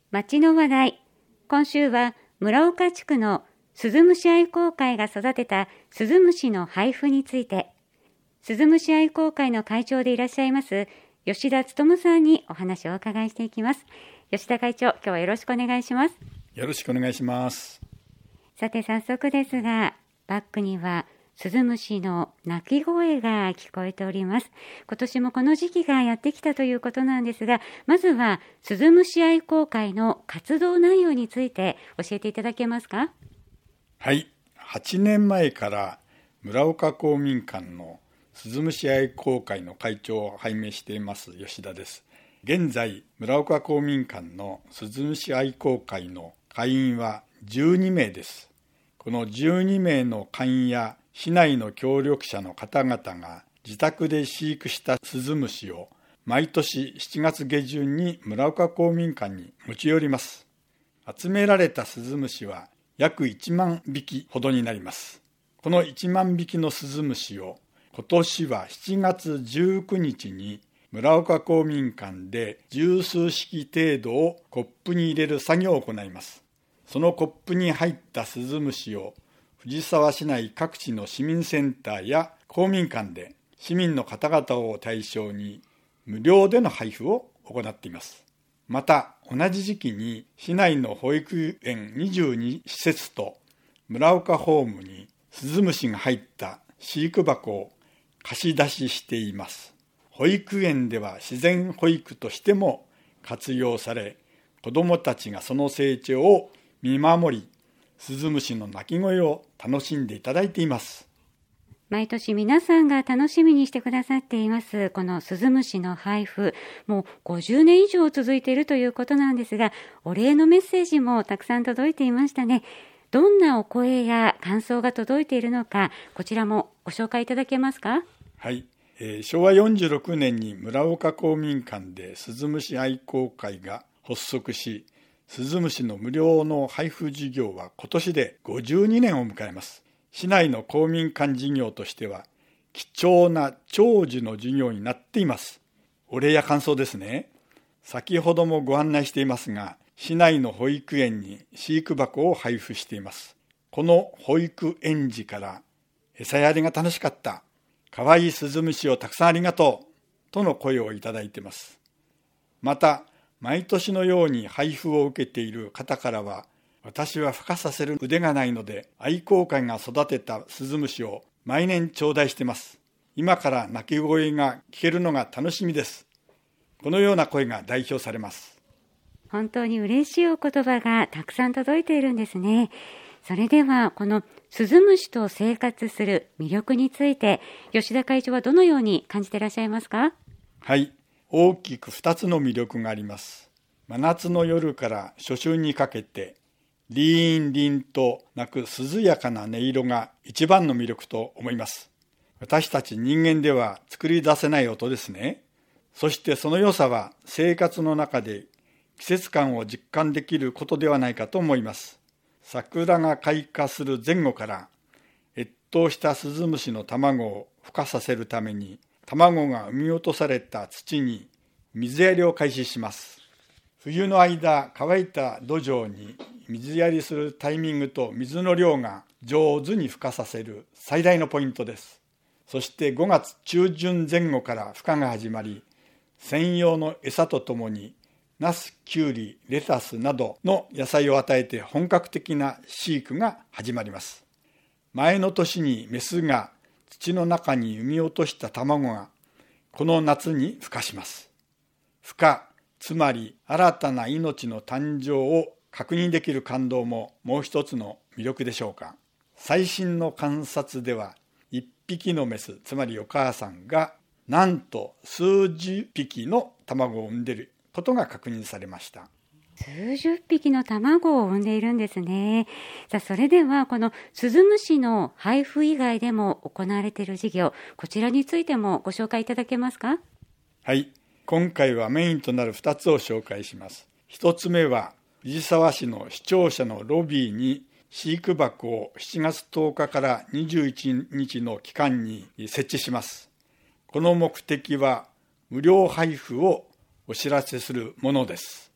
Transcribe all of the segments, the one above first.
町の話題。今週は村岡地区のスズムシ愛好会が育てたスズムシの配布について、スズムシ愛好会の会長でいらっしゃいます吉田勉さんにお話をお伺いしていきます。吉田会長、今日はよろしくお願いします。 よろしくお願いします。 さて早速ですが、バックにはスズムシの鳴き声が聞こえております。今年もこの時期がやってきたということなんですが、まずはスズムシ愛好会の活動内容について教えていただけますか？ はい、8年前から村岡公民館のスズムシ愛好会の会長を拝命しています吉田です。現在、村岡公民館のスズムシ愛好会の会員は12名です。この12名の会員や市内の協力者の方々が自宅で飼育したスズムシを毎年7月下旬に村岡公民館に持ち寄ります。集められたスズムシは約1万匹ほどになります。この1万匹のスズムシを今年は7月19日に村岡公民館で十数匹程度をコップに入れる作業を行います。そのコップに入ったスズムシを藤沢市内各地の市民センターや公民館で市民の方々を対象に無料での配布を行っています。また同じ時期に市内の保育園22施設と村岡ホームにスズムシが入った飼育箱を貸し出ししています。保育園では自然保育としても活用され、子どもたちがその成長を見守り、スズムシの鳴き声を楽しんでいただいています。 毎年皆さんが楽しみにしてくださっていますこのスズムシの配布、もう50年以上続いているということなんですが、お礼のメッセージもたくさん届いていましたね。どんなお声や感想が届いているのか、こちらもご紹介いただけますか？ はい、昭和46年に村岡公民館でスズムシ愛好会が発足し、スズムシの無料の配布事業は今年で52年を迎えます。市内の公民館事業としては貴重な長寿の事業になっています。お礼や感想ですね。先ほどもご案内していますが、市内の保育園に飼育箱を配布しています。この保育園児から餌やりが楽しかった、かわいいスズムシをたくさんありがとうとの声をいただいています。また毎年のように配布を受けている方からは、私は孵化させる腕がないので愛好会が育てたスズムシを毎年頂戴しています。今から鳴き声が聞けるのが楽しみです。このような声が代表されます。 本当に嬉しいお言葉がたくさん届いているんですね。それではこのスズムシと生活する魅力について、吉田会長はどのように感じていらっしゃいますか？ はい、大きく2つの魅力があります。真夏の夜から初春にかけてリーンリンと鳴く涼やかな音色が一番の魅力と思います。私たち人間では作り出せない音ですね。そしてその良さは生活の中で季節感を実感できることではないかと思います。桜が開花する前後から越冬したスズムシの卵を孵化させるために、卵が産み落とされた土に水やりを開始します。冬の間、乾いた土壌に水やりするタイミングと水の量が上手に孵化させる最大のポイントです。そして5月中旬前後から孵化が始まり、専用の餌とともにナス、キュウリ、レタスなどの野菜を与えて本格的な飼育が始まります。前の年にメスが土の中に産み落とした卵がこの夏に孵化します。孵化、つまり新たな命の誕生を確認できる感動ももう一つの魅力でしょうか。最新の観察では一匹のメス、つまりお母さんがなんと数十匹の卵を産んでいることが確認されました。 数十匹の卵を産んでいるんですね。さあ、それではこのスズムシの配布以外でも行われている事業、こちらについてもご紹介いただけますか？ はい、今回はメインとなる2つを紹介します。1つ目は藤沢市の市庁舎のロビーに飼育箱を7月10日から21日の期間に設置します。この目的は無料配布をお知らせするものです。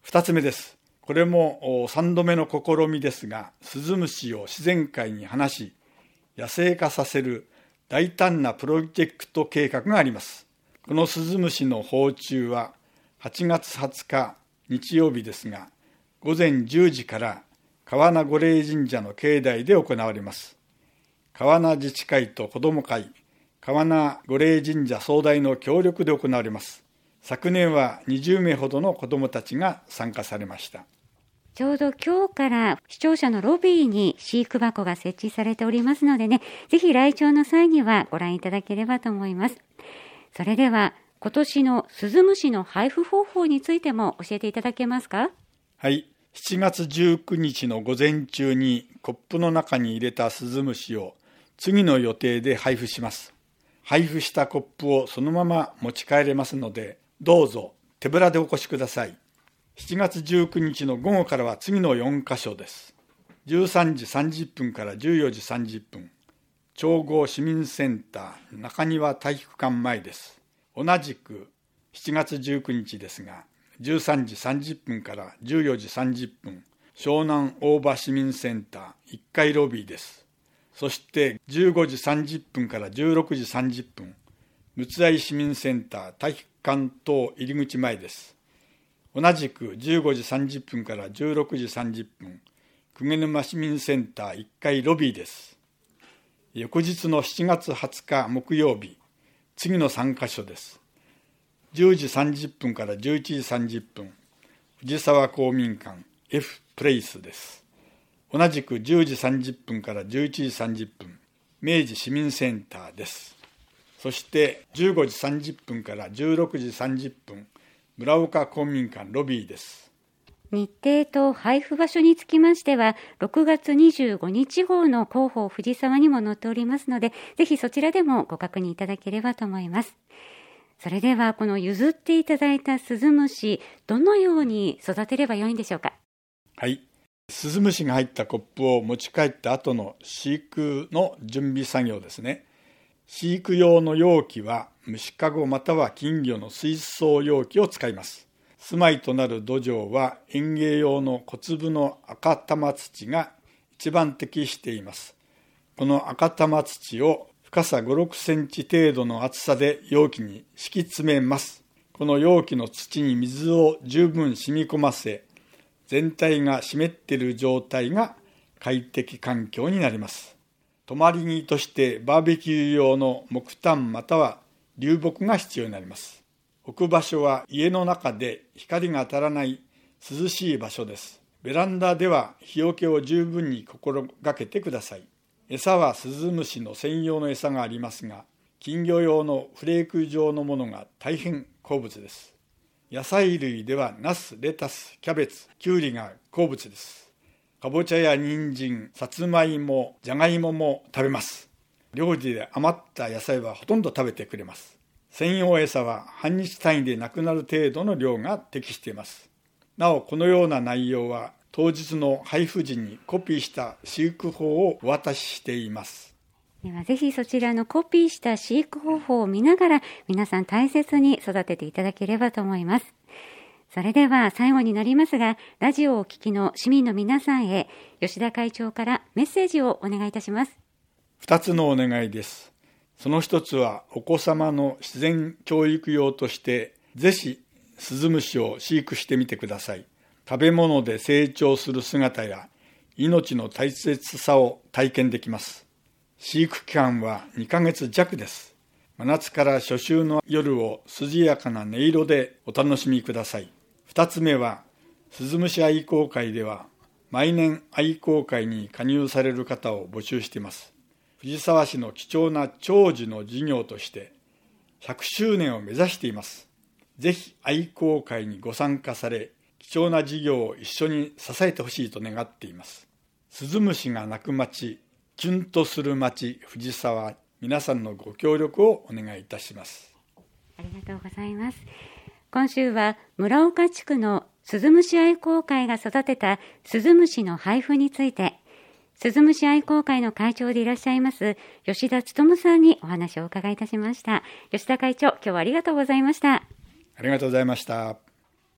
2つ目です。これも3度目の試みですが、スズムシを自然界に放し、野生化させる大胆なプロジェクト計画があります。このスズムシの放虫は8月20日日曜日ですが、午前10時から川名御霊神社の境内で行われます。川名自治会と子ども会、川名御霊神社総代の協力で行われます。昨年は20名ほどの子どもたちが参加されました。 ちょうど今日から視聴者のロビーに飼育箱が設置されておりますのでね、ぜひ来庁の際にはご覧いただければと思います。それでは今年のスズムシの配布方法についても教えていただけますか？ はい、7月19日の午前中にコップの中に入れたスズムシを次の予定で配布します。配布したコップをそのまま持ち帰れますので、どうぞ手ぶらでお越しください。7月19日の午後からは次の4カ所です。13時30分から14時30分、長郷市民センター中庭体育館前です。同じく7月19日ですが、13時30分から14時30分、湘南大場市民センター1階ロビーです。そして15時30分から16時30分、陸奥愛市民センター体育館等入り口前です。同じく15時30分から16時30分、鵠沼市民センター1階ロビーです。翌日の7月20日木曜日、次の3カ所です。10時30分から11時30分、藤沢公民館 F プレイスです。同じく10時30分から11時30分、明治市民センターです。そして15時30分から16時30分、村岡公民館ロビーです。 日程と配布場所につきましては、6月25日号の広報藤沢にも載っておりますので、ぜひそちらでもご確認いただければと思います。それではこの譲っていただいたスズムシ、どのように育てればよいんでしょうか？ はい、スズムシが入ったコップを持ち帰った後の飼育の準備作業ですね。飼育用の容器は虫かごまたは金魚の水槽容器を使います。住まいとなる土壌は園芸用の小粒の赤玉土が一番適しています。この赤玉土を深さ5、6センチ程度の厚さで容器に敷き詰めます。この容器の土に水を十分染み込ませ、全体が湿っている状態が快適環境になります。泊まり木としてバーベキュー用の木炭または流木が必要になります。置く場所は家の中で光が当たらない涼しい場所です。ベランダでは日よけを十分に心がけてください。餌はスズムシの専用の餌がありますが、金魚用のフレーク状のものが大変好物です。野菜類ではナス、レタス、キャベツ、キュウリが好物です。かぼちゃや人参、さつまいも、じゃがいもも食べます。料理で余った野菜はほとんど食べてくれます。専用餌は半日単位でなくなる程度の量が適しています。なお、このような内容は当日の配布時にコピーした飼育法をお渡ししています。 ではぜひそちらのコピーした飼育方法を見ながら皆さん大切に育てていただければと思います。それでは最後になりますが、ラジオをお聞きの市民の皆さんへ吉田会長からメッセージをお願いいたします。 2つのお願いです。その一つはお子様の自然教育用としてぜひスズムシを飼育してみてください。食べ物で成長する姿や命の大切さを体験できます。飼育期間は2ヶ月弱です。真夏から初秋の夜を涼やかな音色でお楽しみください。2つ目はスズムシ愛好会では毎年愛好会に加入される方を募集しています。藤沢市の貴重な長寿の事業として100周年を目指しています。ぜひ愛好会にご参加され、貴重な事業を一緒に支えてほしいと願っています。スズムシが鳴く町、キュンとする町藤沢、皆さんのご協力をお願いいたします。 ありがとうございます。今週は村岡地区のスズムシ愛好会が育てたスズムシの配布について、スズムシ愛好会の会長でいらっしゃいます吉田勉さんにお話をお伺いいたしました。吉田会長、今日はありがとうございました。 ありがとうございました。